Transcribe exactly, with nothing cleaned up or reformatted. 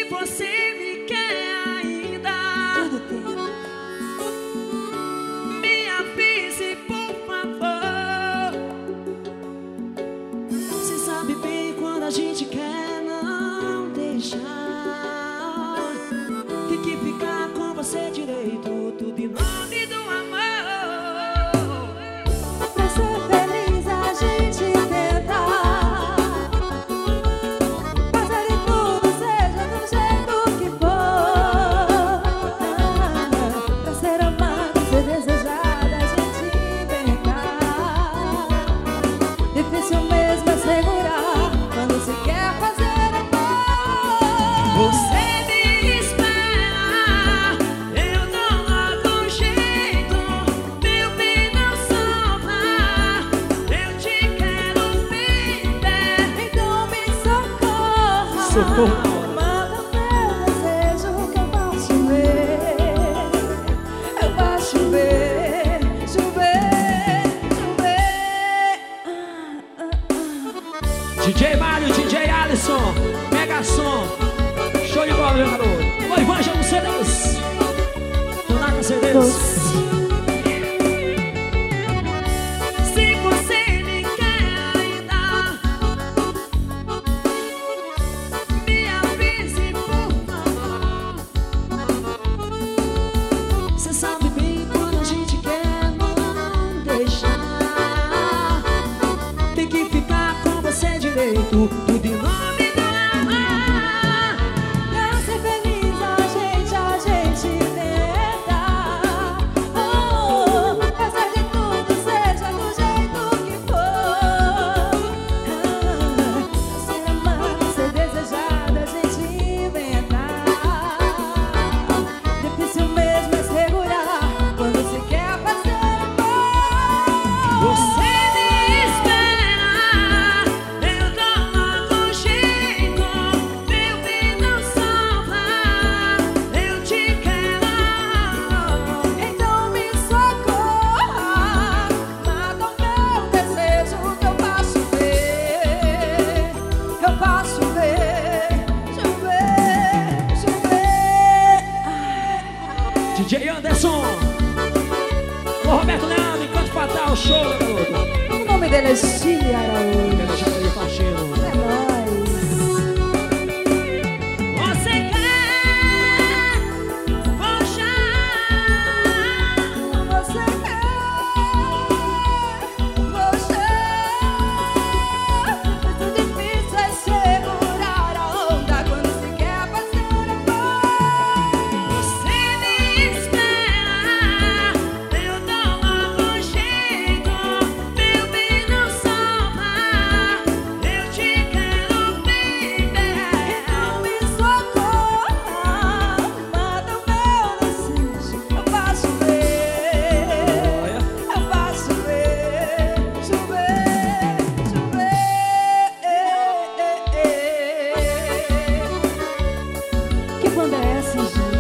Se você me quer ainda, me avise, por favor. Você sabe bem quando a gente quer não deixar. Tem que ficar com você direito, tudo em nome do amor. Pra ser feliz a gente tenta fazer de tudo, seja do jeito que for. Pra ser amada, ser desejada, a gente inventa. Difícil mesmo é segurar quando se quer fazer amor. Você me espera, eu dou logo um jeito. Meu bem não sofra, eu te quero bem perto. Então me socorra, Socorro. manda meu desejo que eu vou chover. Eu vou chover, chover, chover. Ah, ah, ah. D J Mário, D J Alisson, Mega Som, show de bola, meu garoto. O Evangelho C Ds, Tonaca C Ds. Se você me quer ainda, me avise, por favor. Você sabe bem quando a gente quer não deixar. Tem que ficar com você direito, tudo em nome do amor. Pra ser feliz a gente, a gente tenta. Oh, fazer de tudo, seja do jeito que for. Pra ser amada, ser desejada, a gente inventa. Difícil mesmo é segurar quando se quer fazer amor. Você me espera, eu dou logo um jeito. Meu bem não sofra, eu te quero. Então me socorra, mata o meu desejo que eu faço ver, que eu faço ver, chover, chover. D J Anderson, o Roberto Leandro, Enquanto Fatal, show, garoto. O nome dele é Chile Araújo. Quero deixar ele faxino. É nóis. Você quer, poxa, Você quer, você. Muito difícil é segurar a onda quando se quer fazer amor. você me espera, eu dou logo um jeito. Meu bem não sofra, eu te quero bem perto. Então me socorra, mata o meu desejo, eu faço ver, eu faço ver, chover, chover. Que banda é essa, gente?